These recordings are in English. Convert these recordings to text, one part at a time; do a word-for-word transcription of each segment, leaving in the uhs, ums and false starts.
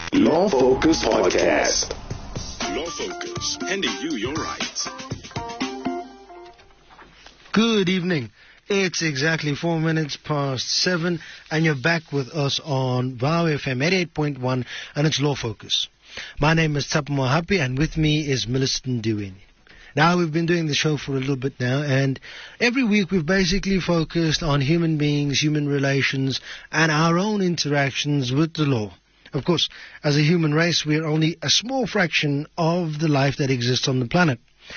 Law Focus Podcast. Law Focus, handing you your rights. Good evening. It's exactly four minutes past seven, and you're back with us on Vow F M eighty-eight point one, and it's Law Focus. My name is Tsapo Mohapi, and with me is Millicent Duweni. Now, we've been doing the show for a little bit now, and every week we've basically focused on human beings, human relations, and our own interactions with the law. Of course, as a human race, we're only a small fraction of the life that exists on the planet.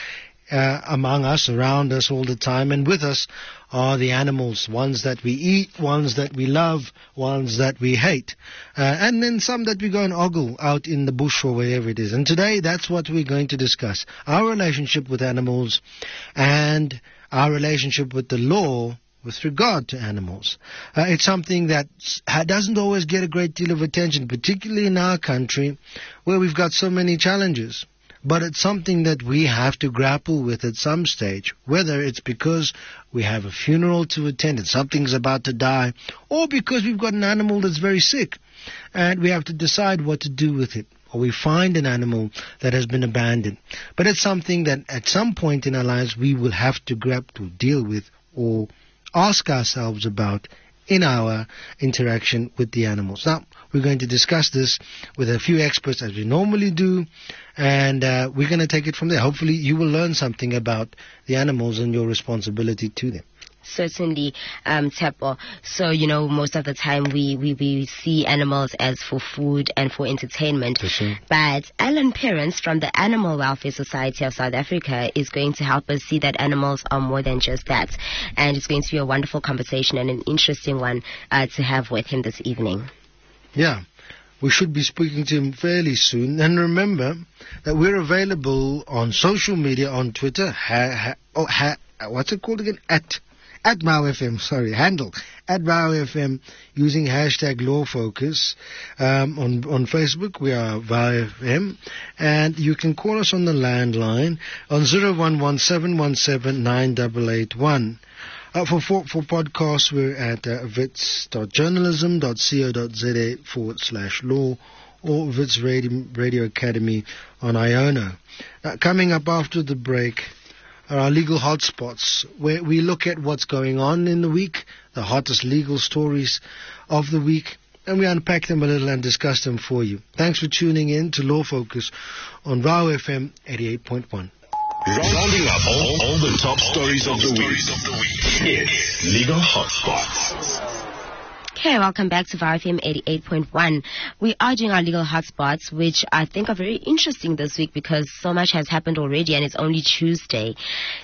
Uh, among us, around us all the time, and with us are the animals, ones that we eat, ones that we love, ones that we hate, uh, and then some that we go and ogle out in the bush or wherever it is. And today, that's what we're going to discuss, our relationship with animals and our relationship with the law with regard to animals. Uh, it's something that doesn't always get a great deal of attention, particularly in our country, where we've got so many challenges. But it's something that we have to grapple with at some stage, whether it's because we have a funeral to attend and something's about to die, or because we've got an animal that's very sick and we have to decide what to do with it, or we find an animal that has been abandoned. But it's something that at some point in our lives we will have to grab to deal with or ask ourselves about in our interaction with the animals. Now, we're going to discuss this with a few experts as we normally do, and uh, we're going to take it from there. Hopefully you will learn something about the animals and your responsibility to them. Certainly, um, Tsapo. So, you know, most of the time we, we, we see animals as for food and for entertainment. For sure. But Alan Perrins from the Animal Welfare Society of South Africa is going to help us see that animals are more than just that. And it's going to be a wonderful conversation and an interesting one uh, to have with him this evening. Yeah. We should be speaking to him fairly soon. And remember that we're available on social media, on Twitter. Ha, ha, oh, ha, what's it called again? At At Vow F M, sorry, handle, at Vow F M, using hashtag LawFocus. Um, on, on Facebook, we are Vow F M, and you can call us on the landline on zero one one seven one seven nine eight eight one. Uh, for, for for podcasts, we're at uh, wits.journalism.co.za forward slash law, or Wits Radio, Radio Academy on Iono. Uh, coming up after the break are our legal hotspots, where we look at what's going on in the week, the hottest legal stories of the week, and we unpack them a little and discuss them for you. Thanks for tuning in to Law Focus on Vow F M eighty-eight point one. Rounding up all, all the top stories of the week. It's Legal Hotspots. Okay, welcome back to Vow F M eighty-eight point one. We are doing our legal hotspots, which I think are very interesting this week because so much has happened already and it's only Tuesday.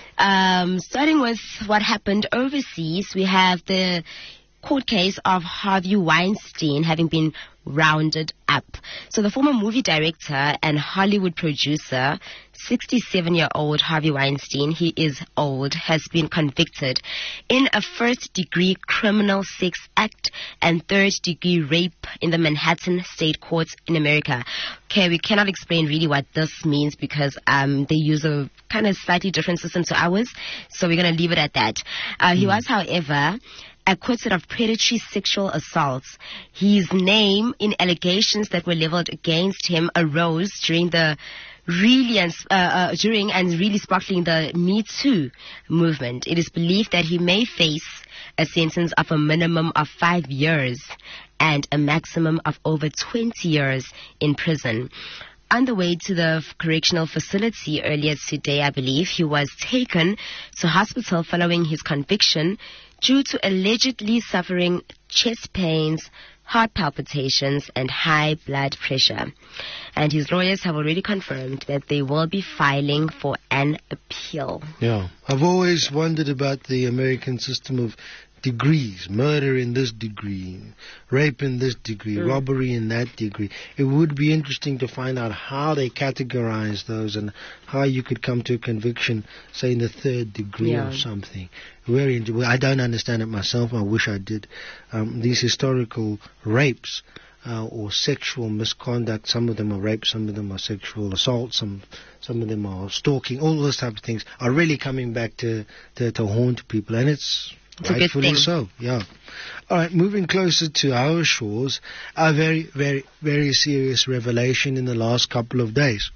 Um, starting with what happened overseas, we have the court case of Harvey Weinstein having been rounded up. So the former movie director and Hollywood producer, sixty-seven-year-old Harvey Weinstein, he is old, has been convicted in a first-degree criminal sex act and third-degree rape in the Manhattan State Courts in America. Okay, we cannot explain really what this means because um, they use a kind of slightly different system to ours, so we're going to leave it at that. Uh, mm. He was, however, acquitted of predatory sexual assaults. His name in allegations that were leveled against him arose during the really and uh, uh, during and really sparkling the Me Too movement. It is believed that he may face a sentence of a minimum of five years and a maximum of over twenty years in prison. On the way to the correctional facility earlier today, I believe, he was taken to hospital following his conviction due to allegedly suffering chest pains, heart palpitations, and high blood pressure. And his lawyers have already confirmed that they will be filing for an appeal. Yeah, I've always wondered about the American system of degrees, murder in this degree, rape in this degree, mm. robbery in that degree. It would be interesting to find out how they categorize those and how you could come to a conviction, say, in the third degree yeah. or something. Very interesting. I don't understand it myself. I wish I did. Um, these historical rapes uh, or sexual misconduct, some of them are rape, some of them are sexual assault, some some of them are stalking, all those type of things are really coming back to, to, to haunt people. And it's It's a good Rightfully thing. so, yeah. All right, moving closer to our shores, a very, very, very serious revelation in the last couple of days.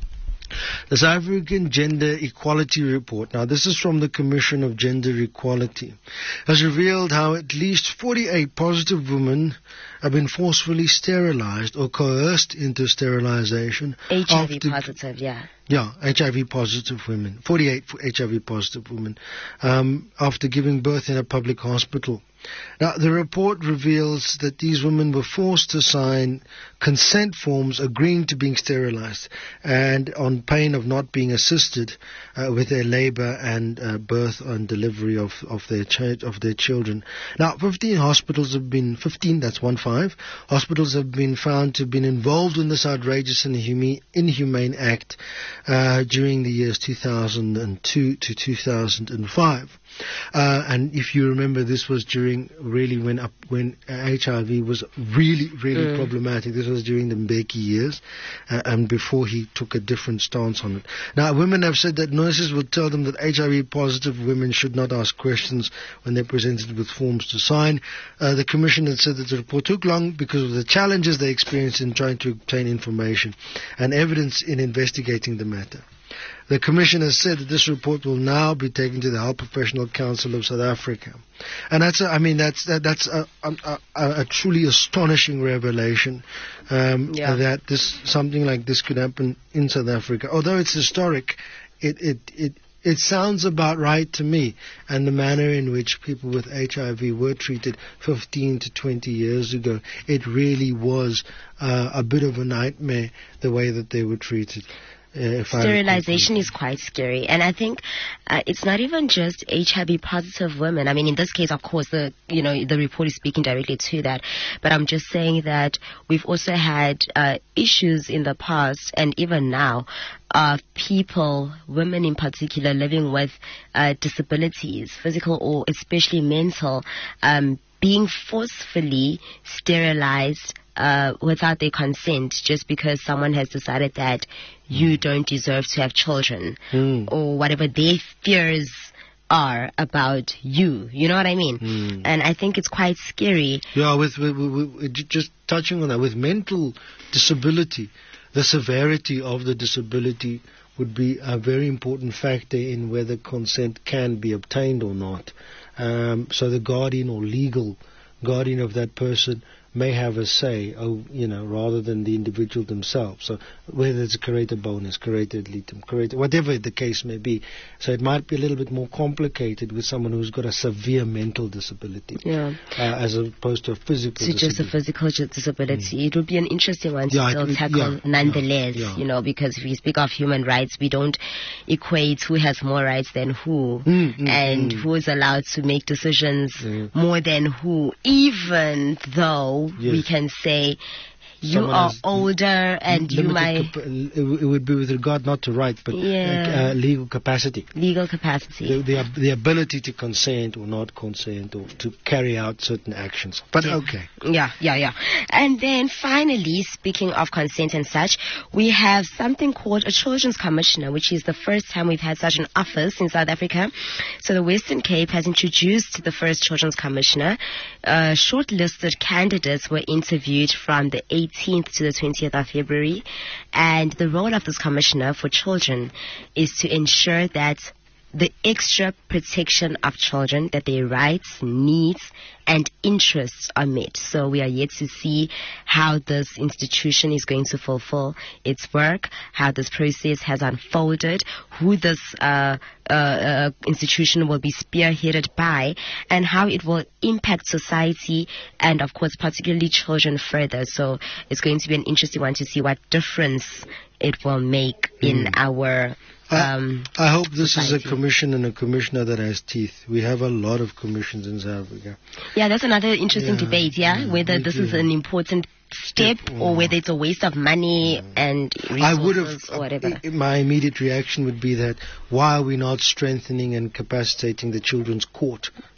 The South African Gender Equality Report, now this is from the Commission of Gender Equality, has revealed how at least forty-eight positive women have been forcefully sterilized or coerced into sterilization. H I V after- positive, yeah. Yeah, H I V positive women, forty-eight H I V positive women, um, after giving birth in a public hospital. Now, the report reveals that these women were forced to sign consent forms agreeing to being sterilized and on pain of not being assisted uh, with their labor and uh, birth and delivery of, of their ch- of their children. Now, fifteen hospitals have been, fifteen, that's one five, hospitals have been found to have been involved in this outrageous and inhumane, inhumane act uh, during the years two thousand two to two thousand five. Uh, and if you remember, this was during really when up, when H I V was really, really Mm. problematic. This was during the Mbeki years, uh, and before he took a different stance on it. Now, women have said that nurses would tell them that H I V positive women should not ask questions when they're presented with forms to sign. Uh, the Commission had said that the report took long because of the challenges they experienced in trying to obtain information and evidence in investigating the matter. The Commission has said that this report will now be taken to the Health Professional Council of South Africa. And that's, a, I mean, that's, that, that's a, a, a, a truly astonishing revelation, um, Yeah. that this, something like this could happen in South Africa. Although it's historic, it, it, it, it sounds about right to me, and the manner in which people with H I V were treated fifteen to twenty years ago, it really was uh, a bit of a nightmare, the way that they were treated. Uh, if I recall Sterilization correctly. is quite scary, and I think uh, it's not even just H I V positive women. I mean, in this case, of course, the you know the report is speaking directly to that, but I'm just saying that we've also had uh, issues in the past and even now of people, women in particular, living with uh, disabilities, physical or especially mental, um, being forcefully sterilized uh, without their consent, just because someone has decided that you don't deserve to have children, Mm. or whatever their fears are about you. You know what I mean? Mm. And I think it's quite scary. Yeah, with, with, with, with j- just touching on that, with mental disability, the severity of the disability would be a very important factor in whether consent can be obtained or not. Um, so the guardian or legal guardian of that person may have a say, oh, you know, rather than the individual themselves. So whether it's a curator bonus, curator ad litem, curator, whatever the case may be. So it might be a little bit more complicated with someone who's got a severe mental disability, Yeah. uh, as opposed to a physical To just a disability. physical ju- disability. It would be an interesting one to Yeah, it still would- tackle yeah, nonetheless, yeah, yeah. you know, because if we speak of human rights, we don't equate who has more rights than who, Mm, mm, and mm. who is allowed to make decisions Mm. more than who, even though Yes. we can say you Someone are has older and you Limited might capa- it w- it would be with regard not to right, but Yeah. uh, legal capacity. legal capacity. The, the, ab- the ability to consent or not consent or to carry out certain actions. But Yeah. okay. Yeah, yeah, yeah. And then finally, speaking of consent and such, we have something called a Children's Commissioner, which is the first time we've had such an office in South Africa. So the Western Cape has introduced the first Children's Commissioner. Uh, shortlisted candidates were interviewed from the eighteenth to the twentieth of February. And the role of this Commissioner for Children is to ensure that the extra protection of children, that their rights, needs, and interests are met. So we are yet to see how this institution is going to fulfill its work, how this process has unfolded, who this uh, uh, uh, institution will be spearheaded by, and how it will impact society and, of course, particularly children further. So it's going to be an interesting one to see what difference it will make in our um, I hope this society. is a commission and a commissioner that has teeth. We have a lot of commissions in South Africa. Yeah, that's another interesting Yeah, debate, yeah? yeah, Whether we this do. is an important step Step or or whether it's a waste of money and resources I would have, or whatever. uh, my immediate reaction would be that why are we not strengthening and capacitating the children's court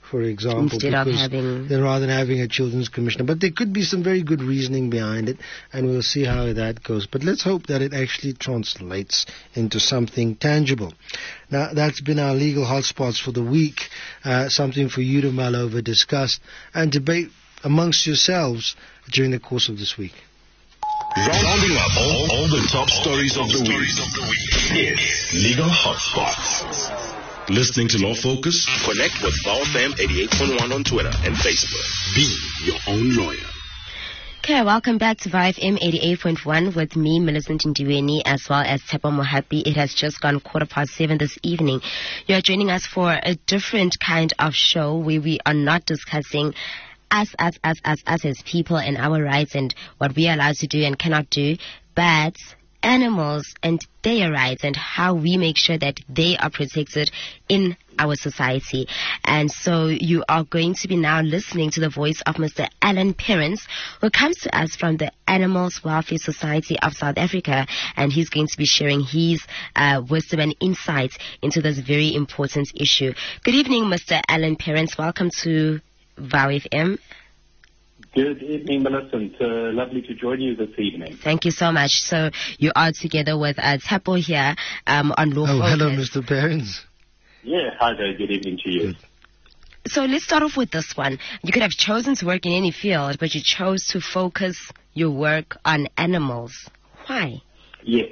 for example, Instead of because having... then rather than having a children's commissioner. But there could be some very good reasoning behind it, and we'll see how that goes. But let's hope that it actually translates into something tangible. Now, that's been our legal hotspots for the week, uh, something for you to mull over, discuss, and debate amongst yourselves during the course of this week. Rounding up all, all the top stories of the week. It's Legal Hotspots. Listening to Law Focus? Connect with V O W F M eighty-eight point one on Twitter and Facebook. Be your own lawyer. Okay, welcome back to V O W F M eighty-eight point one with me, Millicent Ndiweni, as well as Tshepo Mohapi. It has just gone quarter past seven this evening. You are joining us for a different kind of show where we are not discussing us, us, us, us, us as people and our rights and what we are allowed to do and cannot do, but animals and their rights and how we make sure that they are protected in our society. And so you are going to be now listening to the voice of Mister Alan Perrins, who comes to us from the Animals Welfare Society of South Africa, and he's going to be sharing his uh, wisdom and insights into this very important issue. Good evening, Mister Alan Perrins. Welcome to V O W F M. Good evening, Millicent. Uh, lovely to join you this evening. Thank you so much. So you are together with uh, Tshepo here um, on Law Oh, Focus. hello, Mister Perrins. Yeah, hi there. Good evening to you. Good. So let's start off with this one. You could have chosen to work in any field, but you chose to focus your work on animals. Why? Yes.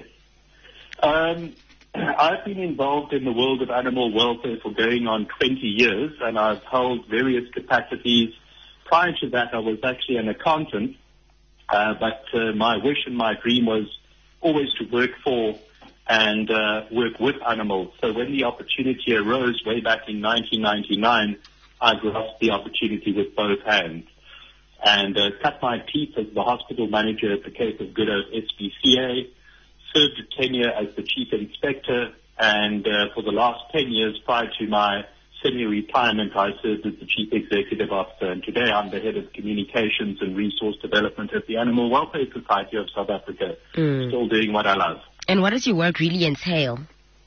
Um, I've been involved in the world of animal welfare for going on twenty years, and I've held various capacities. Prior to that, I was actually an accountant, uh, but uh, my wish and my dream was always to work for and uh, work with animals. So when the opportunity arose way back in nineteen ninety-nine, I grasped the opportunity with both hands and uh, cut my teeth as the hospital manager at the Cape of Good Hope S P C A, served a tenure as the chief inspector, and uh, for the last ten years prior to my semi-retirement, I served as the Chief Executive Officer, and today I'm the Head of Communications and Resource Development at the Animal Welfare Society of South Africa, mm. still doing what I love. And what does your work really entail?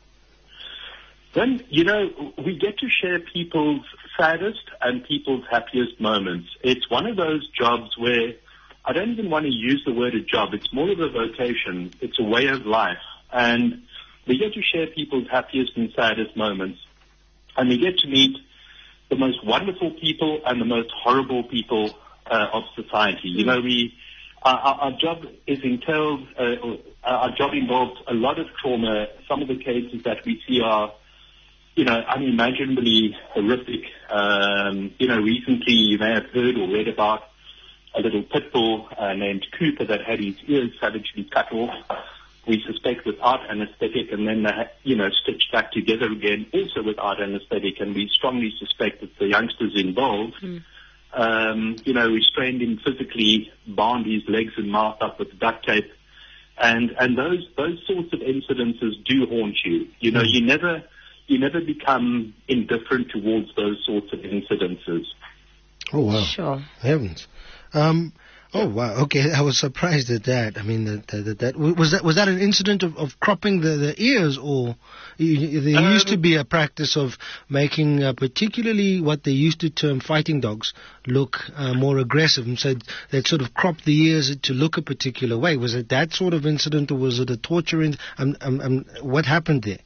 Then, you know, we get to share people's saddest and people's happiest moments. It's one of those jobs where I don't even want to use the word a job. It's more of a vocation. It's a way of life. And we get to share people's happiest and saddest moments. And we get to meet the most wonderful people and the most horrible people uh, of society. You know, we our, our job is entailed. Uh, our job involves a lot of trauma. Some of the cases that we see are, you know, unimaginably horrific. Um, you know, recently you may have heard or read about a little pit bull uh, named Cooper that had his ears savagely cut off. We suspect without anesthetic, and then, uh, you know, stitched back together again, also without anesthetic, and we strongly suspect that the youngsters involved, mm. um, you know, restrained him physically, bound his legs and mouth up with duct tape, and and those those sorts of incidences do haunt you. You know, mm. you never you never become indifferent towards those sorts of incidences. Oh wow! Sure. Heavens. Um, Oh wow! Okay, I was surprised at that. I mean, that that, that was that was that an incident of, of cropping the, the ears, or you, there um, used to be a practice of making, uh, particularly what they used to term fighting dogs, look uh, more aggressive, and so they'd sort of crop the ears to look a particular way. Was it that sort of incident, or was it a torture? In, um, um, um, what happened there?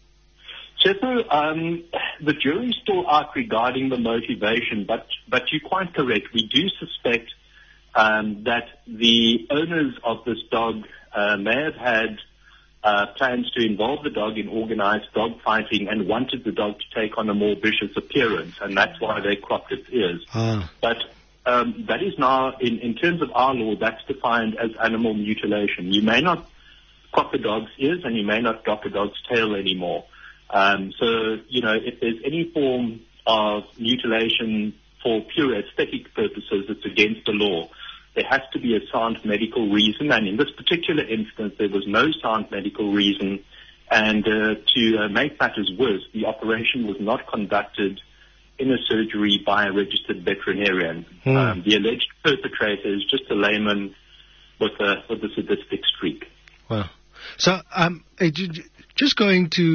Chepo, um, the jury's still out regarding the motivation, but but you're quite correct. We do suspect. Um, that the owners of this dog uh, may have had uh, plans to involve the dog in organized dog fighting and wanted the dog to take on a more vicious appearance, and that's why they cropped its ears. Ah. But um, that is now, in, in terms of our law, that's defined as animal mutilation. You may not crop a dog's ears, and you may not crop a dog's tail anymore. Um, so, you know, if there's any form of mutilation for pure aesthetic purposes, it's against the law. There has to be a sound medical reason, and in this particular instance, there was no sound medical reason. And uh, to uh, make matters worse, the operation was not conducted in a surgery by a registered veterinarian. Hmm. Um, the alleged perpetrator is just a layman with a, with a sadistic streak. Wow. So, um, just going to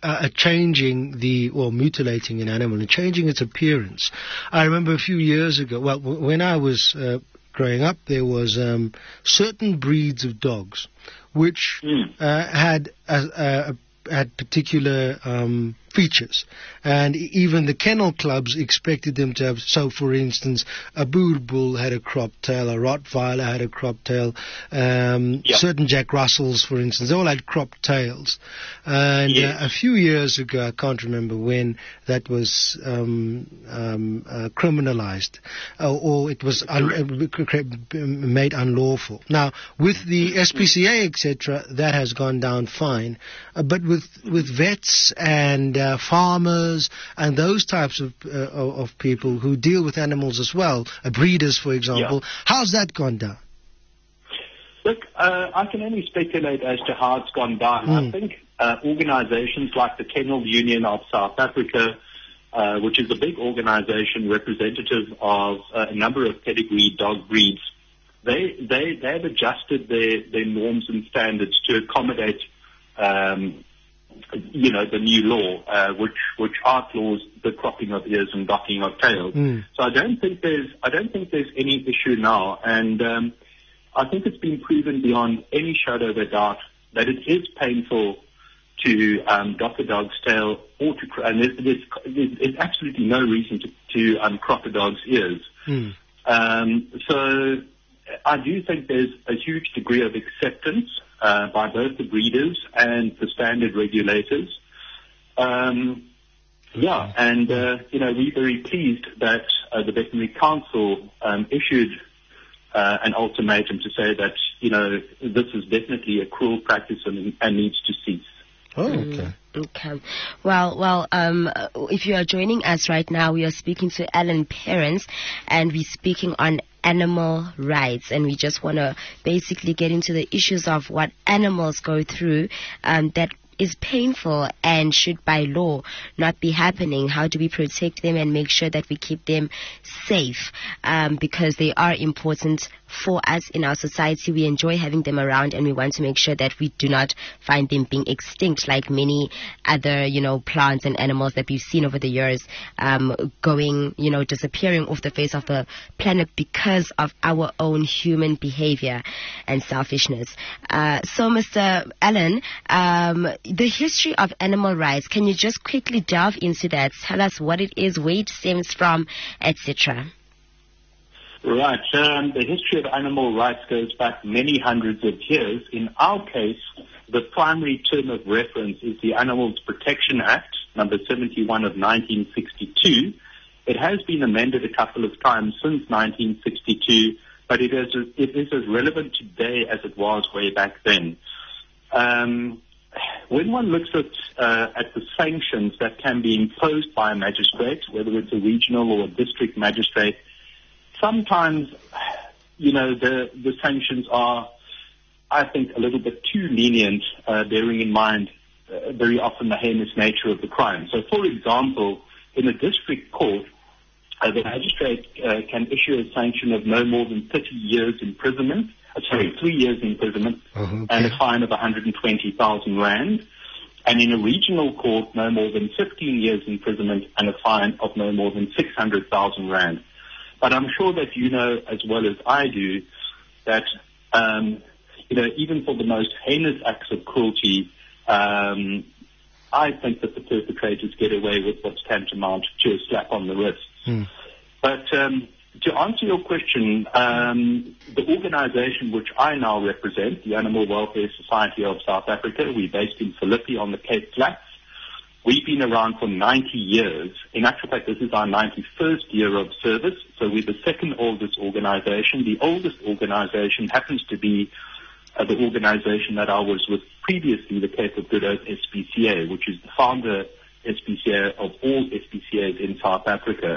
uh, changing the, or mutilating an animal and changing its appearance. I remember a few years ago, well, w- when I was uh, growing up, there was um, certain breeds of dogs which Mm. uh, had a, a, had particular um, features, and e- even the kennel clubs expected them to have. So, for instance, a Boer bull had a cropped tail, a Rottweiler had a cropped tail, um, Yep. certain Jack Russells, for instance, they all had cropped tails. And Yes. uh, a few years ago, I can't remember when, that was um, um, uh, criminalized, uh, or it was un- uh, made unlawful. Now, with the S P C A, et cetera, that has gone down fine, uh, but with with vets and uh, farmers and those types of, uh, of of people who deal with animals as well, uh, breeders, for example, Yeah. how's that gone down? Look, uh, I can only speculate as to how it's gone down. I Mm. think uh, organizations like the Kennel Union of South Africa, uh, which is a big organization representative of uh, a number of pedigree dog breeds, they they they have adjusted their, their norms and standards to accommodate, um, you know, the new law, uh, which which outlaws the cropping of ears and docking of tails. Mm. So I don't think there's I don't think there's any issue now, and um, I think it's been proven beyond any shadow of a doubt that it is painful to um, dock a dog's tail or to, cr- and there's, there's, there's, there's absolutely no reason to, to um, crop a dog's ears. Mm. Um, so I do think there's a huge degree of acceptance uh, by both the breeders and the standard regulators. Um, yeah, and uh, you know, we're very pleased that uh, the Veterinary Council um, issued uh, an ultimatum to say that, you know, this is definitely a cruel practice and, and needs to cease. Oh, okay. Okay. Well, well, um, if you are joining us right now, we are speaking to Alan Perrins, and we're speaking on animal rights, and we just want to basically get into the issues of what animals go through um, that is painful and should by law not be happening. How do we protect them and make sure that we keep them safe, um, because they are important for us in our society. We enjoy having them around, and we want to make sure that we do not find them being extinct like many other, you know, plants and animals that we've seen over the years, um, going, you know, disappearing off the face of the planet because of our own human behavior and selfishness. Uh, so, Mister Allen, um, the history of animal rights, can you just quickly delve into that? Tell us what it is, where it stems from, et cetera. Right. Um, the history of animal rights goes back many hundreds of years. In our case, the primary term of reference is the Animals Protection Act, number seventy-one of nineteen sixty-two. It has been amended a couple of times since nineteen sixty-two, but it is, it is as relevant today as it was way back then. Um, when one looks at, uh, at the sanctions that can be imposed by a magistrate, whether it's a regional or a district magistrate, sometimes, you know, the, the sanctions are, I think, a little bit too lenient, uh, bearing in mind uh, very often the heinous nature of the crime. So, for example, in a district court, uh, the magistrate uh, can issue a sanction of no more than thirty years imprisonment, uh, sorry, three years imprisonment, Uh-huh, okay. and a fine of one hundred twenty thousand rand. And in a regional court, no more than fifteen years imprisonment and a fine of no more than six hundred thousand rand. But I'm sure that you know as well as I do that, um, you know, even for the most heinous acts of cruelty, um, I think that the perpetrators get away with what's tantamount to a slap on the wrist. Hmm. But um, to answer your question, um, the organization which I now represent, the Animal Welfare Society of South Africa, we're based in Philippi on the Cape Flats. We've been around for ninety years. In actual fact, this is our ninety-first year of service, so we're the second oldest organization. The oldest organization happens to be uh, the organization that I was with previously, the Cape of Good Hope S P C A, which is the founder S P C A of all S P C As in South Africa.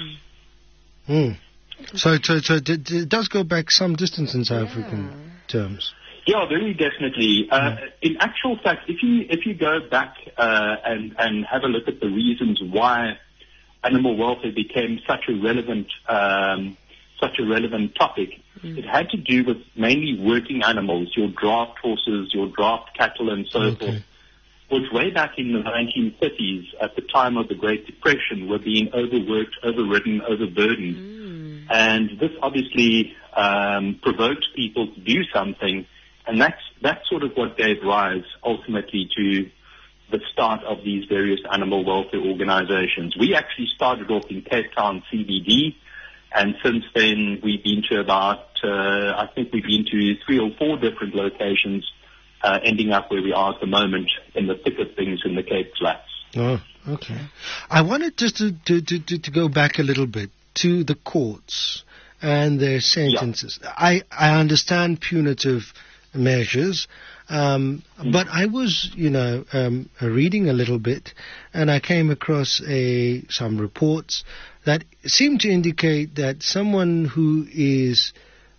Hmm. So, so, so it, it does go back some distance in South African terms. Yeah, very definitely. Uh, in actual fact, if you if you go back uh, and and have a look at the reasons why animal welfare became such a relevant um, such a relevant topic, mm. it had to do with mainly working animals, your draft horses, your draft cattle, and so Okay. forth. was way back in the nineteen thirties, at the time of the Great Depression, were being overworked, overridden, overburdened. Mm. And this obviously um, provoked people to do something, and that's, that's sort of what gave rise ultimately to the start of these various animal welfare organizations. We actually started off in Cape Town C B D, and since then we've been to about, uh, I think we've been to three or four different locations, Uh, ending up where we are at the moment in the thick of things in the Cape Flats. Oh, okay. I wanted just to, to, to, to go back a little bit to the courts and their sentences. Yeah. I, I understand punitive measures, um, mm. but I was, you know, um, reading a little bit, and I came across a some reports that seem to indicate that someone who is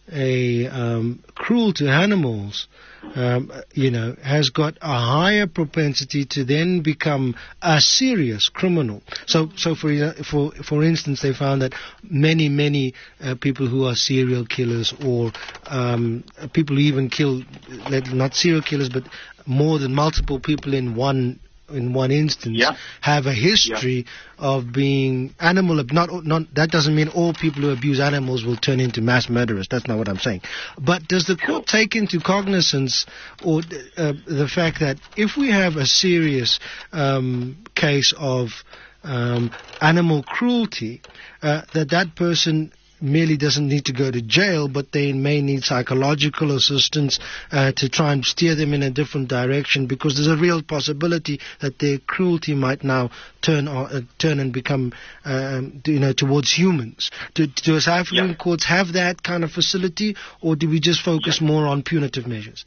a um, cruel to animals, um, you know, has got a higher propensity to then become a serious criminal. So, so for for for instance, they found that many many uh, people who are serial killers or um, people who even kill, not serial killers, but more than multiple people in one. in one instance, yeah. have a history yeah. of being animal, not, not, that doesn't mean all people who abuse animals will turn into mass murderers. That's not what I'm saying. But does the court take into cognizance or uh, the fact that if we have a serious um, case of um, animal cruelty, uh, that that person merely doesn't need to go to jail, but they may need psychological assistance uh, to try and steer them in a different direction, because there's a real possibility that their cruelty might now turn uh, turn and become, um, you know, towards humans. Do, do South African yeah. courts have that kind of facility, or do we just focus yeah. more on punitive measures?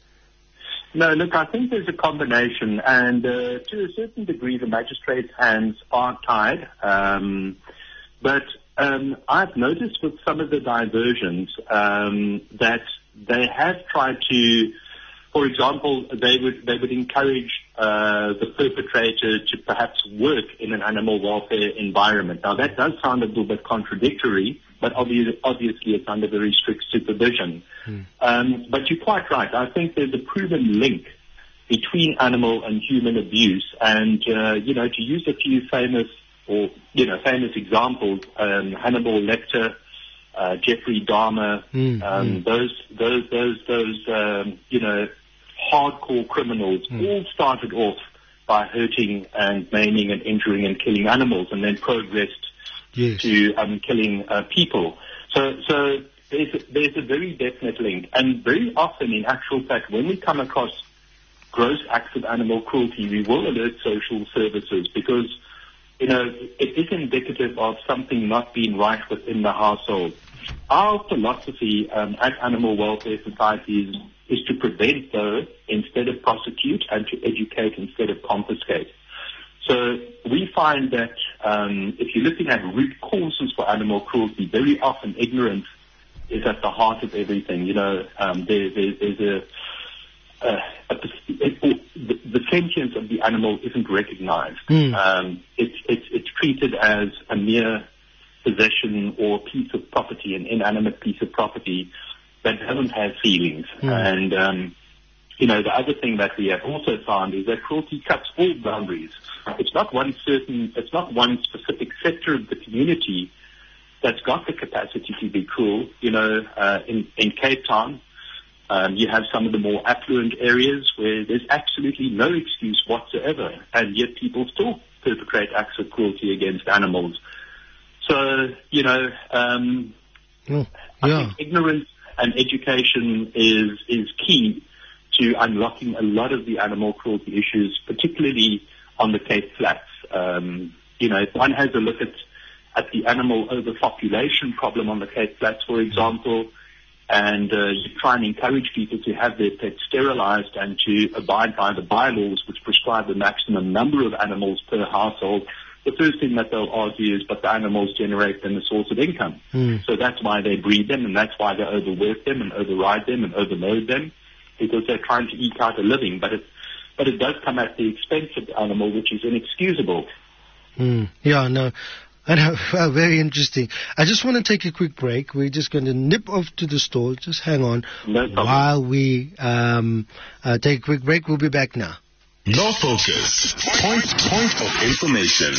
No, look, I think there's a combination, and uh, to a certain degree, the magistrate's hands are tied, um, but Um, I've noticed with some of the diversions um, that they have tried to, for example, they would they would encourage uh, the perpetrator to perhaps work in an animal welfare environment. Now that does sound a little bit contradictory, but obviously, obviously it's under very strict supervision. Hmm. Um, but you're quite right. I think there's a proven link between animal and human abuse, and uh, you know, to use a few famous or, you know, famous examples, um, Hannibal Lecter, uh, Jeffrey Dahmer, mm, um, mm. those, those, those, those, um, you know, hardcore criminals mm. all started off by hurting and maiming and injuring and killing animals, and then progressed yes. to um, killing uh, people. So, so there's a, there's a very definite link, and very often, in actual fact, when we come across gross acts of animal cruelty, we will alert social services, because you know, it is indicative of something not being right within the household. Our philosophy um, at Animal Welfare Societies is to prevent, though, instead of prosecute, and to educate instead of confiscate. So we find that um, if you're looking at root causes for animal cruelty, very often ignorance is at the heart of everything. You know, um, there, there, there's a Uh, it, it, the, the sentience of the animal isn't recognized. Mm. Um, it's, it's, it's treated as a mere possession or piece of property, an inanimate piece of property that doesn't have feelings. Mm. And, um, you know, the other thing that we have also found is that cruelty cuts all boundaries. It's not one certain, it's not one specific sector of the community that's got the capacity to be cruel. You know, uh, in, in Cape Town, Um, you have some of the more affluent areas where there's absolutely no excuse whatsoever, and yet people still perpetrate acts of cruelty against animals. So, you know, um, oh, yeah. I think ignorance and education is is key to unlocking a lot of the animal cruelty issues, particularly on the Cape Flats. Um, you know, if one has a look at, at the animal overpopulation problem on the Cape Flats, for example, and uh, you try and encourage people to have their pets sterilized and to abide by the bylaws which prescribe the maximum number of animals per household, the first thing that they'll argue is, but the animals generate them a source of income. Mm. So that's why they breed them, and that's why they overwork them and override them and overload them, because they're trying to eke out a living. But it, but it does come at the expense of the animal, which is inexcusable. Mm. Yeah, no. I know, well, very interesting. I just want to take a quick break. We're just going to nip off to the store. Just hang on no while we um, uh, take a quick break. We'll be back now. Law Focus. Point, point of information.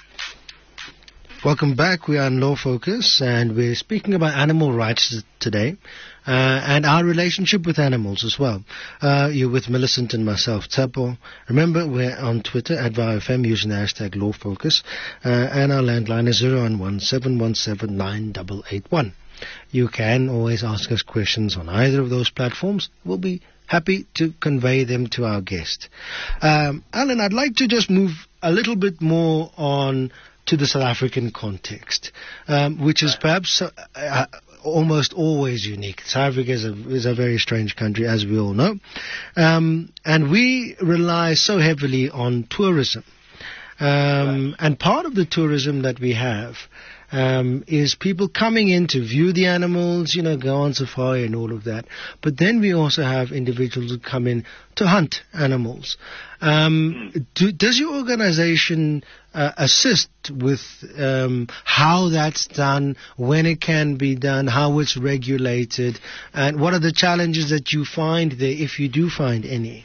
Welcome back. We are on Law Focus, and we're speaking about animal rights today, uh, and our relationship with animals as well. Uh, you're with Millicent and myself, Tsapo. Remember, we're on Twitter at V O W F M using the hashtag Law Focus, uh, and our landline is zero one one, seven one seven, nine eight eight one. You can always ask us questions on either of those platforms. We'll be happy to convey them to our guest. Um, Alan, I'd like to just move a little bit more on to the South African context, um, which is perhaps uh, uh, almost always unique. South Africa is a, is a very strange country, as we all know, um, and we rely so heavily on tourism. Um, and part of the tourism that we have um, is people coming in to view the animals, you know, go on safari and all of that. But then we also have individuals who come in to hunt animals. Um, do, does your organization uh, assist with um, how that's done, when it can be done, how it's regulated, and what are the challenges that you find there, if you do find any?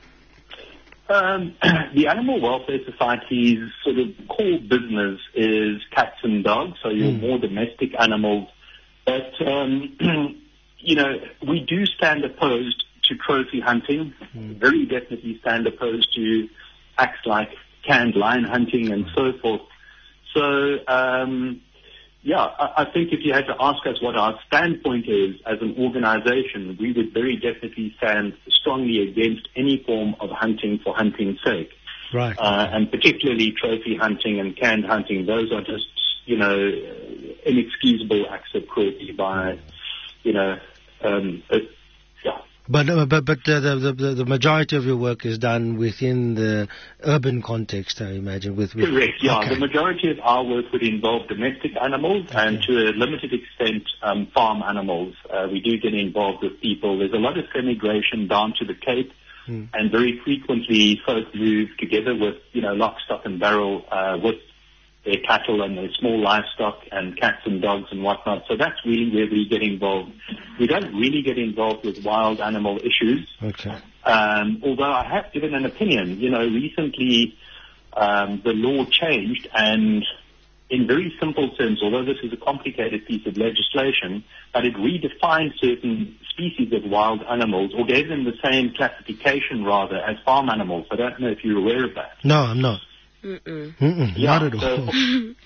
Um, the Animal Welfare Society's sort of core business is cats and dogs, so your mm. more domestic animals. But, um, you know, we do stand opposed to trophy hunting, mm. very definitely stand opposed to acts like canned lion hunting and so forth. So, um, yeah, I, I think if you had to ask us what our standpoint is as an organization, we would very definitely stand strongly against any form of hunting for hunting's sake. Right. Uh, and particularly trophy hunting and canned hunting. Those are just, you know, inexcusable acts of cruelty by, you know, um, uh, yeah. But uh, but but uh, the, the the majority of your work is done within the urban context, I imagine. With, with correct, yeah. Okay. The majority of our work would involve domestic animals okay. and to a limited extent um, farm animals. Uh, we do get involved with people. There's a lot of emigration down to the Cape, hmm. and very frequently folk move together with you know lock, stock, and barrel uh, with their cattle and their small livestock and cats and dogs and whatnot. So that's really where we get involved. We don't really get involved with wild animal issues. Okay. Um, although I have given an opinion. You know, recently um, the law changed, and in very simple terms, although this is a complicated piece of legislation, but it redefined certain species of wild animals, or gave them the same classification, rather, as farm animals. I don't know if you're aware of that. No, I'm not. Mm-mm. Mm-mm, yeah, not at all. So,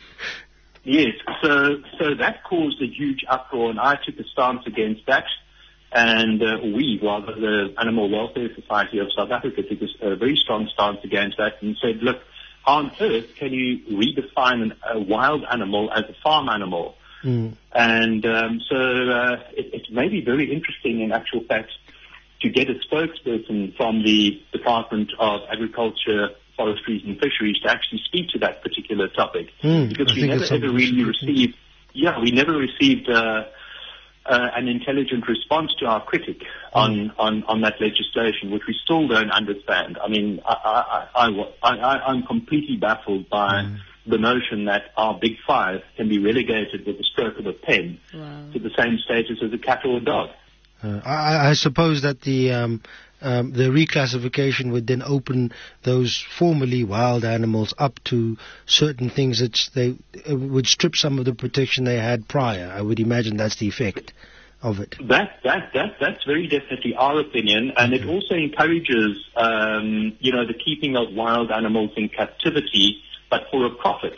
yes, so so that caused a huge uproar, and I took a stance against that. And uh, we, rather the Animal Welfare Society of South Africa, took a, a very strong stance against that and said, look, how on earth can you redefine an, a wild animal as a farm animal? Mm. And um, so uh, it, it may be very interesting, in actual fact, to get a spokesperson from the Department of Agriculture, Forestries and Fisheries to actually speak to that particular topic, mm, because we never ever really received, yeah, we never received uh, uh, an intelligent response to our critic mm. on, on, on that legislation, which we still don't understand. I mean, I, I, I, I, I, I'm completely baffled by mm. the notion that our big five can be relegated with the stroke of a pen wow. to the same status as a cat or a dog. Uh, I, I suppose that the um, um, the reclassification would then open those formerly wild animals up to certain things that they uh, would strip some of the protection they had prior. I would imagine that's the effect of it. That that that that's very definitely our opinion, and okay. it also encourages um, you know the keeping of wild animals in captivity, but for a profit.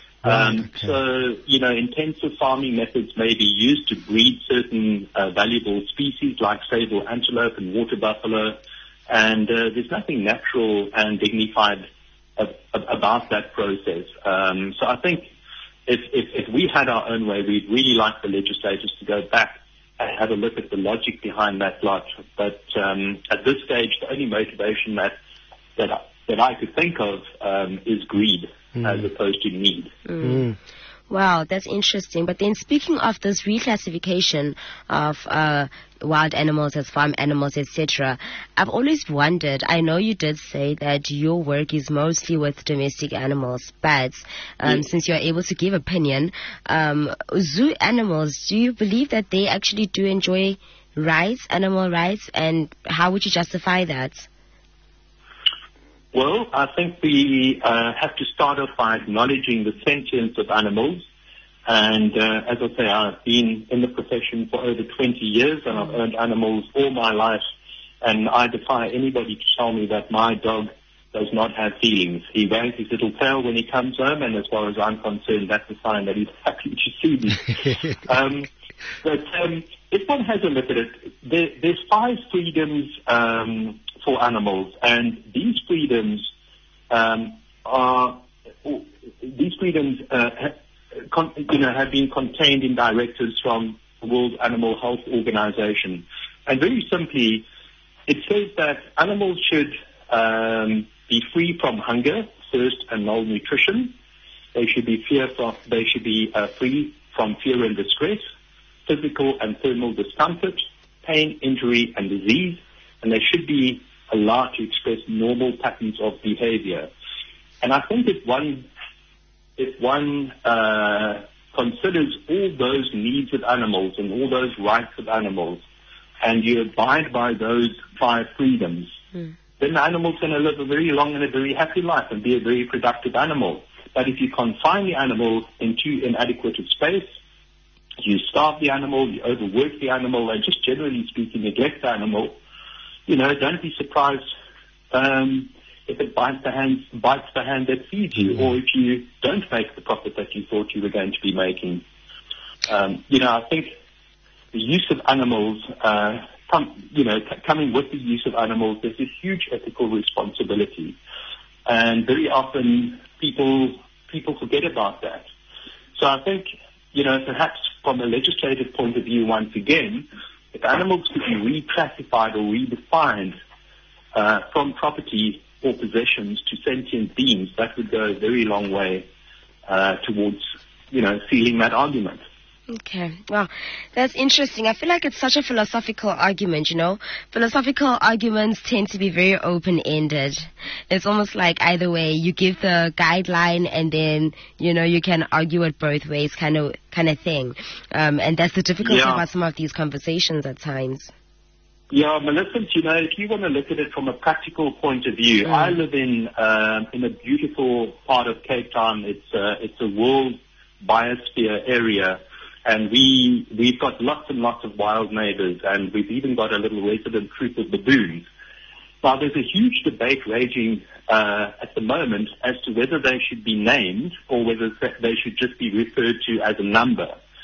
Um, okay. So, you know, intensive farming methods may be used to breed certain uh, valuable species like sable antelope and water buffalo, and uh, there's nothing natural and dignified ab- ab- about that process. Um, so I think if, if, if we had our own way, we'd really like the legislators to go back and have a look at the logic behind that lot. But um, at this stage, the only motivation that that I, that I could think of um, is greed. Mm. As opposed to need. Mm. Mm. Wow, that's interesting. But then speaking of this reclassification of uh, wild animals as farm animals, et cetera, I've always wondered, I know you did say that your work is mostly with domestic animals, but um, yes. since you're able to give opinion, um, zoo animals, do you believe that they actually do enjoy rights, animal rights, and how would you justify that? Well, I think we uh, have to start off by acknowledging the sentience of animals. And uh, as I say, I've been in the profession for over twenty years, and I've owned animals all my life. And I defy anybody to tell me that my dog does not have feelings. He wags his little tail when he comes home, and as far as I'm concerned, that's a sign that he's happy to see me. um, but um, if one has a look at it, there, there's five freedoms um, for animals, and these freedoms um, are these freedoms uh, ha, con, you know have been contained in directives from the World Animal Health Organization, and very simply, it says that animals should um, be free from hunger, thirst, and malnutrition. They should be fear from, they should be uh, free from fear and distress, physical and thermal discomfort, pain, injury, and disease, and they should be allowed to express normal patterns of behavior. And I think if one, if one uh, considers all those needs of animals and all those rights of animals, and you abide by those five freedoms, mm. then the animal's going to live a very long and a very happy life and be a very productive animal. But if you confine the animal into inadequate space, you starve the animal, you overwork the animal, and just generally speaking, neglect the animal, you know, don't be surprised um, if it bites the hand, bites the hand that feeds you, mm. or if you don't make the profit that you thought you were going to be making. Um, you know, I think the use of animals, uh, come, you know, c- coming with the use of animals, there's a huge ethical responsibility, and very often people people forget about that. So I think, you know, perhaps from a legislative point of view, once again, if animals could be reclassified or redefined uh, from property or possessions to sentient beings, that would go a very long way uh, towards, you know, sealing that argument. Okay. Well, that's interesting. I feel like it's such a philosophical argument, you know. Philosophical arguments tend to be very open-ended. It's almost like either way, you give the guideline and then, you know, you can argue it both ways kind of kind of thing. Um, and that's the difficulty yeah. about some of these conversations at times. Yeah, Melissa, you know, if you want to look at it from a practical point of view, mm. I live in uh, in a beautiful part of Cape Town. It's uh, it's a world biosphere area. And we, we've got lots and lots of wild neighbors, and we've even got a little resident troop of baboons. Now, there's a huge debate raging uh, at the moment as to whether they should be named or whether they should just be referred to as a number.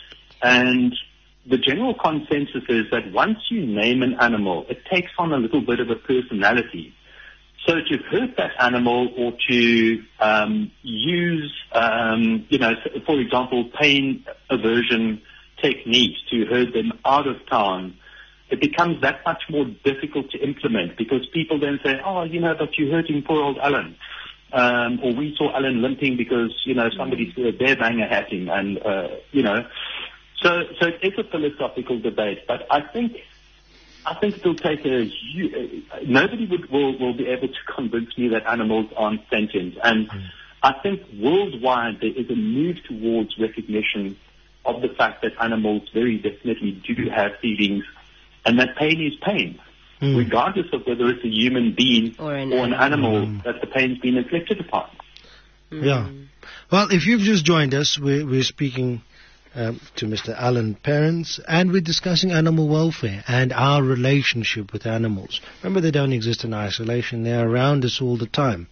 And the general consensus is that once you name an animal, it takes on a little bit of a personality. So to hurt that animal or to um, use, um, you know, for example, pain aversion techniques to herd them out of town, it becomes that much more difficult to implement because people then say, oh, you know, but you're hurting poor old Alan. Um, or we saw Alan limping because, you know, somebody threw a bear banger at him. And, uh, you know, so, so it is a philosophical debate. But I think... I think it will take a huge, nobody would, will, will be able to convince me that animals aren't sentient. And mm. I think worldwide there is a move towards recognition of the fact that animals very definitely do have feelings and that pain is pain, mm. regardless of whether it's a human being or an, or an animal mm. that the pain's been inflicted upon. Mm. Yeah. Well, if you've just joined us, we're, we're speaking... Um, to Mister Alan Perrins, and we're discussing animal welfare and our relationship with animals. Remember, they don't exist in isolation. They're around us all the time.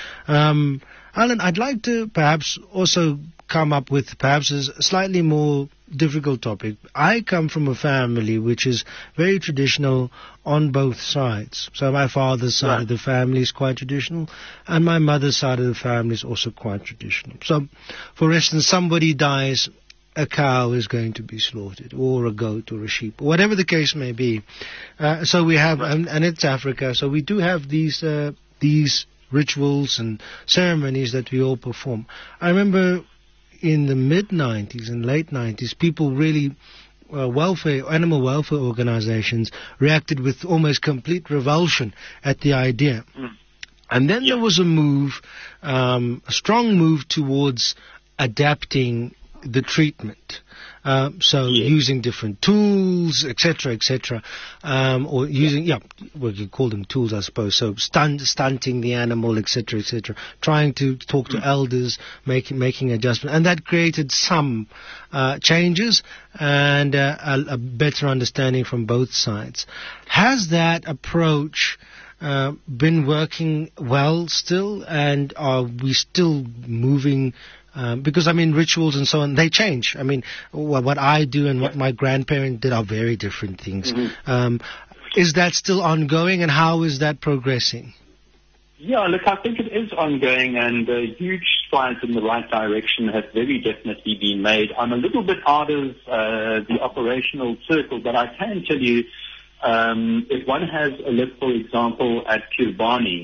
Um, Alan, I'd like to perhaps also come up with perhaps a slightly more difficult topic. I come from a family which is very traditional on both sides. So my father's side right. of the family is quite traditional, and my mother's side of the family is also quite traditional. So, for instance, somebody dies, a cow is going to be slaughtered, or a goat, or a sheep, whatever the case may be. Uh, so we have, and, and it's Africa, so we do have these uh, these rituals and ceremonies that we all perform. I remember in the mid nineties and late nineties, people really, uh, welfare, animal welfare organizations reacted with almost complete revulsion at the idea. Mm. And then yeah. there was a move, um, a strong move towards adapting the treatment. Uh, so Yes. using different tools, et cetera, et cetera, um, or using, yeah, we could call them tools, I suppose. So stunt, stunting the animal, et cetera, et cetera. Trying to talk to elders, making making adjustments, and that created some uh, changes and uh, a, a better understanding from both sides. Has that approach uh, been working well still, and are we still moving? Um, because, I mean, rituals and so on, they change. I mean, wh- what I do and what my grandparent did are very different things. Um, is that still ongoing, and how is that progressing? Yeah, look, I think it is ongoing, and uh, huge strides in the right direction have very definitely been made. I'm a little bit out of uh, the operational circle, but I can tell you, um, if one has a look, for example, at Kirbani,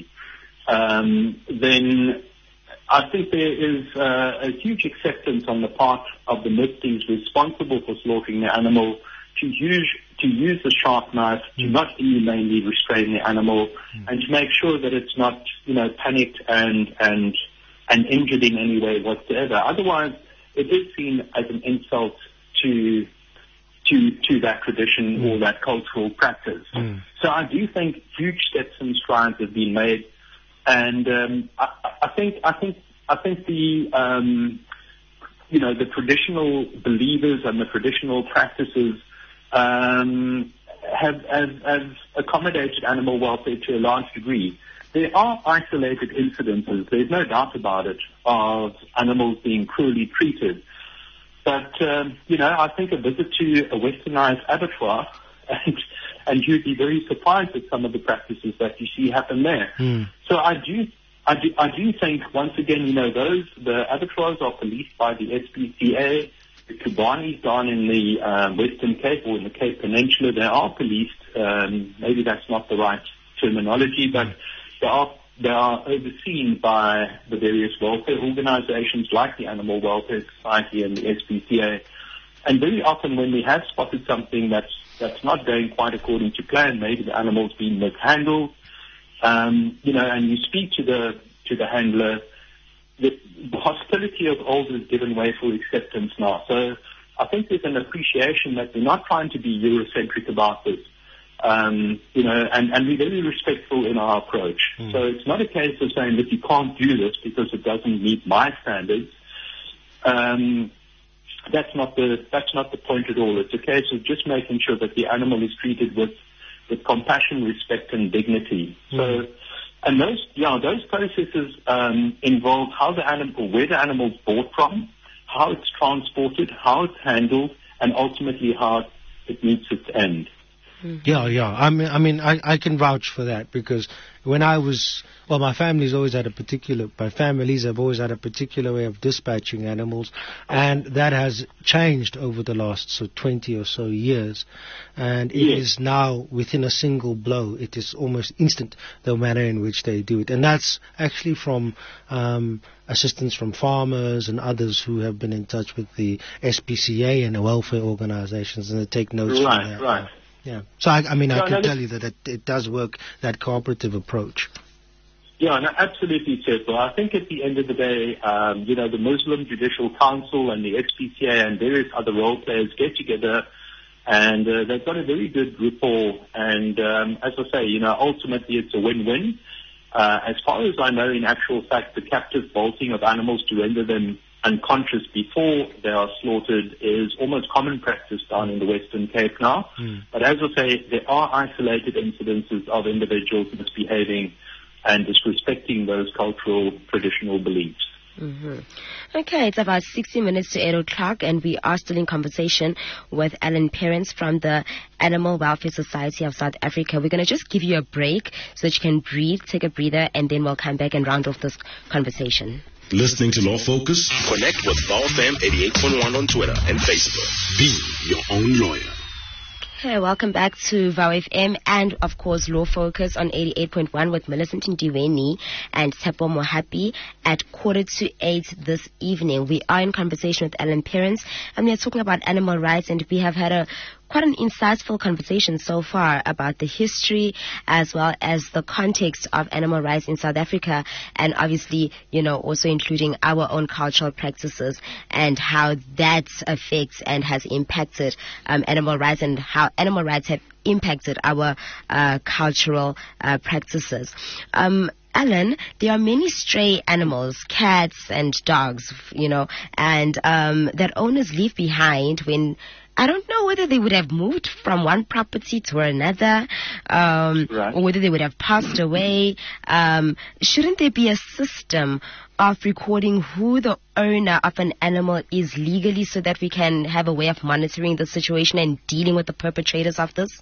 um, then I think there is uh, a huge acceptance on the part of the muftis responsible for slaughtering the animal to use to use the sharp knife, to not inhumanely restrain the animal, and to make sure that it's not, you know, panicked and and and injured in any way whatsoever. Otherwise, it is seen as an insult to to to that tradition or that cultural practice. Mm. So I do think huge steps and strides have been made. And um, I, I think I think I think the um, you know the traditional believers and the traditional practices um, have, have have accommodated animal welfare to a large degree. There are isolated incidences. There's no doubt about it of animals being cruelly treated. But um, you know I think a visit to a westernized abattoir and and you'd be very surprised at some of the practices that you see happen there. Mm. So I do, I do, I do think once again, you know, those the abattoirs are policed by the S P C A. The Kubanis down in the uh, Western Cape or in the Cape Peninsula, they are policed. Um, maybe that's not the right terminology, but they are they are overseen by the various welfare organizations like the Animal Welfare Society and the S P C A. And very often, when we have spotted something that's that's not going quite according to plan, maybe the animal's been mishandled, um, you know, and you speak to the to the handler, the, the hostility of old has given way for acceptance now. So I think there's an appreciation that we're not trying to be Eurocentric about this, um, you know, and, and we're very respectful in our approach. Mm. So it's not a case of saying that you can't do this because it doesn't meet my standards. Um, That's not the that's not the point at all. It's a case of just making sure that the animal is treated with with compassion, respect, and dignity. Mm. So, and those yeah those processes um, involve how the animal, where the animal's bought from, how it's transported, how it's handled, and ultimately how it meets its end. Mm-hmm. Yeah, yeah. I mean, I mean, I, I can vouch for that because when I was, well, my family's always had a particular, my families have always had a particular way of dispatching animals, and that has changed over the last so twenty or so years, and it yes. is now within a single blow. It is almost instant the manner in which they do it, and that's actually from um, assistance from farmers and others who have been in touch with the S P C A and the welfare organizations, and they take notes right, from that. Right, Yeah. So, I, I mean, I no, can no, tell you that it, it does work, that cooperative approach. Yeah, no, absolutely, Tito. I think at the end of the day, um, you know, the Muslim Judicial Council and the S P C A and various other role players get together, and uh, they've got a very good rapport. And um, as I say, you know, ultimately it's a win-win. Uh, as far as I know, in actual fact, the captive bolting of animals to render them unconscious before they are slaughtered is almost common practice down in the Western Cape now. Mm. But as I say, there are isolated incidences of individuals misbehaving and disrespecting those cultural, traditional beliefs. Mm-hmm. Okay, it's about sixty minutes to eight o'clock, and we are still in conversation with Alan Perrins from the Animal Welfare Society of South Africa. We're going to just give you a break so that you can breathe, take a breather, and then we'll come back and round off this conversation. Listening to Law Focus? Connect with VowFam eighty-eight point one on Twitter and Facebook. Be your own lawyer. Okay, welcome back to V O W F M and, of course, Law Focus on eighty-eight point one with Millicent Ndiweni and Tshepo Mohapi at quarter to eight this evening. We are in conversation with Alan Perrins, and we are talking about animal rights, and we have had a quite an insightful conversation so far about the history as well as the context of animal rights in South Africa, and obviously, you know, also including our own cultural practices and how that affects and has impacted um, animal rights, and how animal rights have impacted our uh, cultural uh, practices. Um, Alan, there are many stray animals, cats and dogs, you know, and um, that owners leave behind when, I don't know whether they would have moved from one property to another, um, right. or whether they would have passed away. Um, shouldn't there be a system of recording who the owner of an animal is legally, so that we can have a way of monitoring the situation and dealing with the perpetrators of this?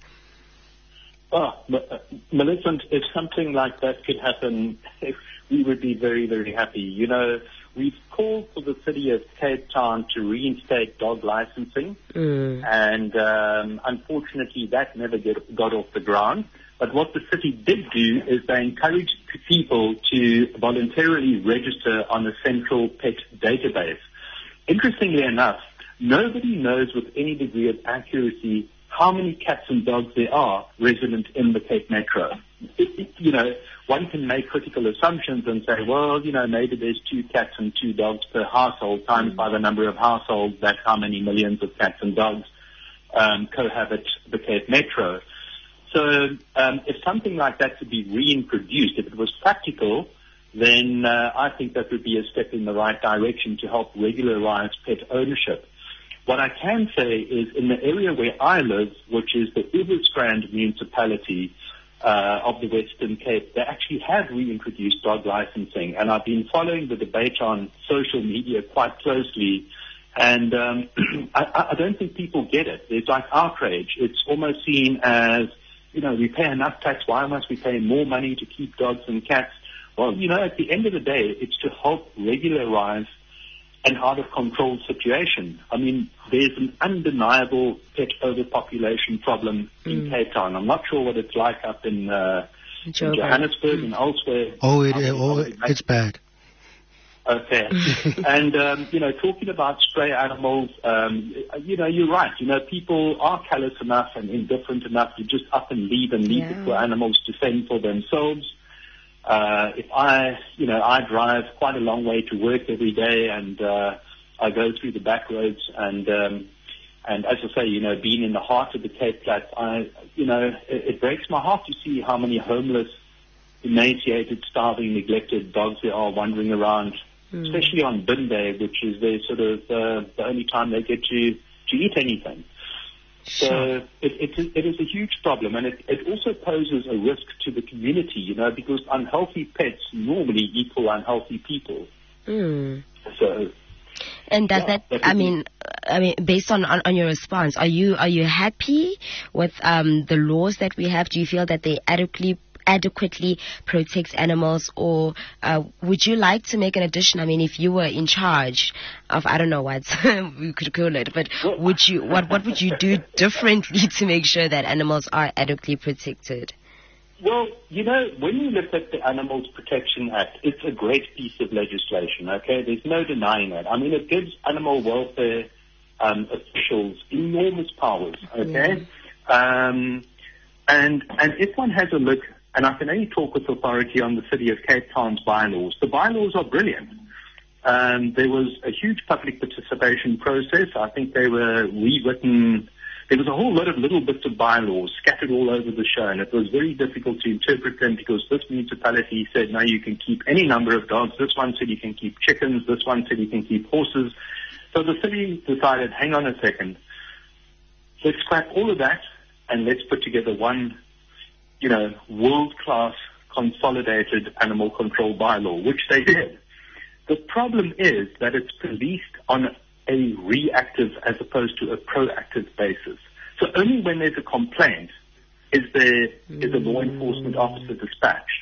Oh, Millicent, if something like that could happen, we would be very, very happy. You know, we've called for the city of Cape Town to reinstate dog licensing, mm. and um, unfortunately that never get, got off the ground. But what the city did do is they encouraged people to voluntarily register on a central pet database. Interestingly enough, nobody knows with any degree of accuracy how many cats and dogs there are resident in the Cape Metro. It, it, you know, one can make critical assumptions and say, well, you know, maybe there's two cats and two dogs per household, times by the number of households, that's how many millions of cats and dogs um, cohabit the Cape Metro. So um, if something like that could be reintroduced, if it was practical, then uh, I think that would be a step in the right direction to help regularize pet ownership. What I can say is in the area where I live, which is the Uberstrand municipality uh, of the Western Cape, they actually have reintroduced dog licensing, and I've been following the debate on social media quite closely, and um, I, I don't think people get it. There's like outrage. It's almost seen as, you know, we pay enough tax, why must we pay more money to keep dogs and cats? Well, you know, at the end of the day, it's to help regularize an out-of-control situation. I mean, there's an undeniable pet overpopulation problem in mm. Cape Town. I'm not sure what it's like up in, uh, in Johannesburg mm. and elsewhere. Oh, it, oh it, it's bad. Okay. And, um, you know, talking about stray animals, um, you know, you're right. You know, people are callous enough and indifferent enough to just up and leave and leave yeah. it for animals to fend for themselves. Uh, if I, you know, I drive quite a long way to work every day, and uh, I go through the back roads, and um, and as I say, you know, being in the heart of the Cape Flats, I, you know, it, it breaks my heart to see how many homeless, emaciated, starving, neglected dogs there are wandering around, mm. especially on bin day, which is their sort of uh, the only time they get to to eat anything. So it, it, it is a huge problem, and it, it also poses a risk to the community, you know, because unhealthy pets normally equal unhealthy people. Mm. So, and does yeah, that? that I mean, I mean, based on, on, on your response, are you are you happy with um, the laws that we have? Do you feel that they adequately adequately protects animals, or uh, would you like to make an addition? I mean, if you were in charge of, I don't know what we could call it, but well, would you what what would you do differently to make sure that animals are adequately protected? Well, you know, when you look at the Animals Protection Act, it's a great piece of legislation, okay? There's no denying that. I mean, it gives animal welfare um, officials enormous powers, okay? Yeah. Um, and and if one has a look, and I can only talk with authority on the City of Cape Town's bylaws. The bylaws are brilliant. Um, there was a huge public participation process. I think they were rewritten. There was a whole lot of little bits of bylaws scattered all over the show, and it was very difficult to interpret them because this municipality said, no, you can keep any number of dogs. This one said you can keep chickens. This one said you can keep horses. So the city decided, hang on a second. Let's scrap all of that, and let's put together one you know, world-class consolidated animal control bylaw, which they did. The problem is that it's policed on a reactive as opposed to a proactive basis. So only when there's a complaint is there is a law enforcement officer dispatched.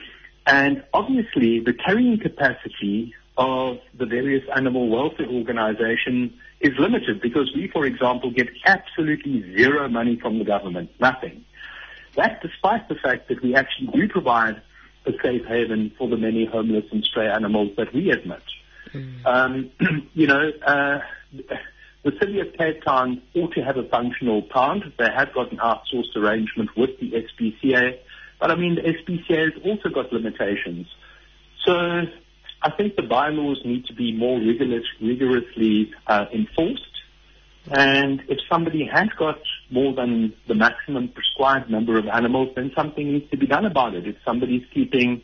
And obviously the carrying capacity of the various animal welfare organizations is limited because we, for example, get absolutely zero money from the government, nothing. That despite the fact that we actually do provide a safe haven for the many homeless and stray animals that we admit. Mm. Um, you know, uh, the city of Cape Town ought to have a functional pond. They have got an outsourced arrangement with the S P C A, but I mean, the S P C A has also got limitations. So I think the bylaws need to be more rigorous, rigorously uh, enforced. And if somebody has got more than the maximum prescribed number of animals, then something needs to be done about it. If somebody's keeping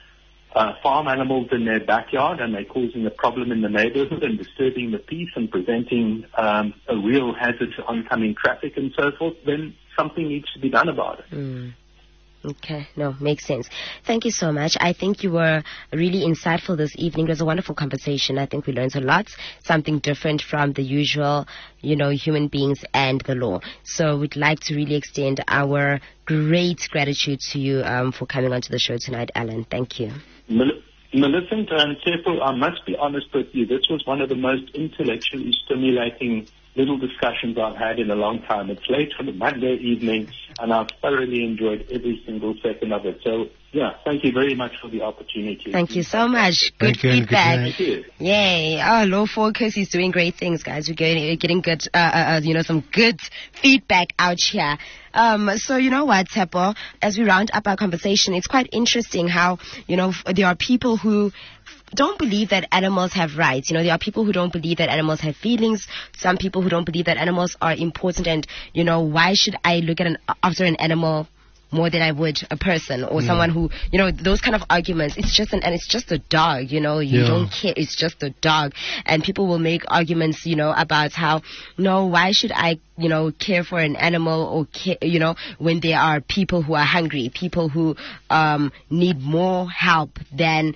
uh, farm animals in their backyard and they're causing a problem in the neighborhood and disturbing the peace and presenting um, a real hazard to oncoming traffic and so forth, then something needs to be done about it. Mm. Okay, no, makes sense. Thank you so much. I think you were really insightful this evening. It was a wonderful conversation. I think we learned a lot, something different from the usual, you know, human beings and the law. So we'd like to really extend our great gratitude to you um, for coming onto the show tonight, Alan. Thank you. Mel- Millicent and Sepo, I must be honest with you, this was one of the most intellectually stimulating little discussions I've had in a long time. It's late on a Monday evening, and I've thoroughly enjoyed every single second of it. So, yeah, thank you very much for the opportunity. Thank you so much. Good Thank you and good feedback. night. Thank you. Yay. Oh, Law Focus is doing great things, guys. We're getting, we're getting good, uh, uh, you know, some good feedback out here. Um, so you know what, Tepo, as we round up our conversation, it's quite interesting how, you know, f- there are people who don't believe that animals have rights. You know, there are people who don't believe that animals have feelings. Some people who don't believe that animals are important. And, you know, why should I look at an, after an animal more than I would a person or Yeah. someone who, you know, those kind of arguments. It's just an, and it's just a dog, you know, you Yeah. don't care. It's just a dog. And people will make arguments, you know, about how, no, why should I, you know, care for an animal or care, you know, when there are people who are hungry, people who, um, need more help than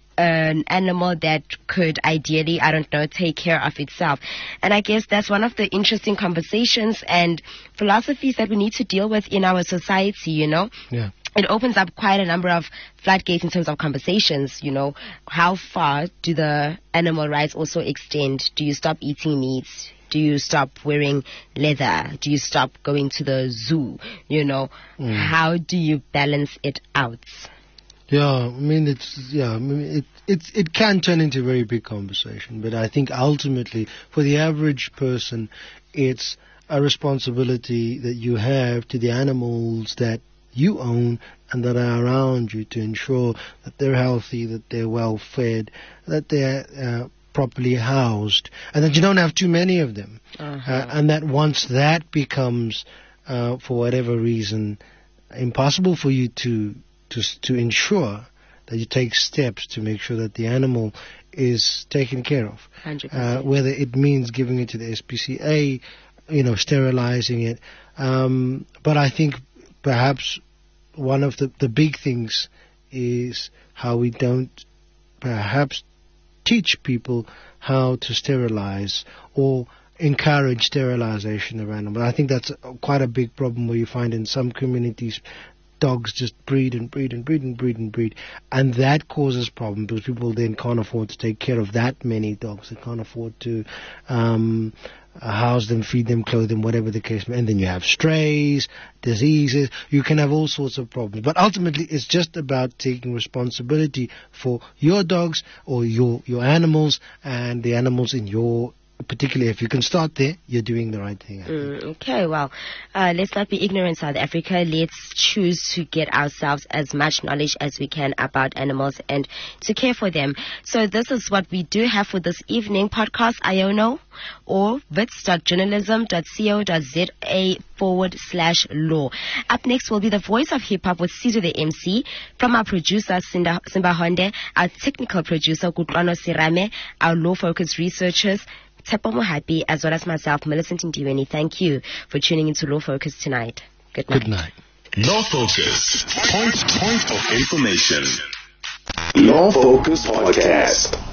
an animal that could ideally, I don't know, take care of itself. And I guess that's one of the interesting conversations and philosophies that we need to deal with in our society, you know. Yeah. It opens up quite a number of floodgates in terms of conversations, you know. How far do the animal rights also extend? Do you stop eating meat? Do you stop wearing leather? Do you stop going to the zoo? You know, Mm. how do you balance it out? Yeah, I mean it's yeah, I mean it it's it can turn into a very big conversation, but I think ultimately for the average person, it's a responsibility that you have to the animals that you own and that are around you to ensure that they're healthy, that they're well fed, that they're uh, properly housed, and that you don't have too many of them, Uh-huh. uh, and that once that becomes, uh, for whatever reason, impossible for you to to to ensure that you take steps to make sure that the animal is taken care of. one hundred Uh, percent. whether it means giving it to the S P C A, you know, sterilizing it. Um, but I think perhaps one of the, the big things is how we don't perhaps teach people how to sterilize or encourage sterilization of animals. I think that's quite a big problem where you find in some communities dogs just breed and breed and breed and breed and breed. And that causes problems because people then can't afford to take care of that many dogs. They can't afford to um, house them, feed them, clothe them, whatever the case may be. And then you have strays, diseases. You can have all sorts of problems. But ultimately, it's just about taking responsibility for your dogs or your, your animals and the animals in your particularly if you can start there, you're doing the right thing. Mm, okay, well, uh, let's not be ignorant, South Africa. Let's choose to get ourselves as much knowledge as we can about animals and to care for them. So this is what we do have for this evening. Podcast Iono or wits.journalism.co.za forward slash law. Up next will be the voice of hip hop with Caesar the M C, from our producer Simba, Simba Honde, our technical producer Kutlwano Sirame, our law focused researchers Tepo Mohapi, as well as myself, Millicent Ndiweni. Thank you for tuning into Law Focus tonight. Good night. Good night. Law Focus. Point, point of information. Law Focus Podcast.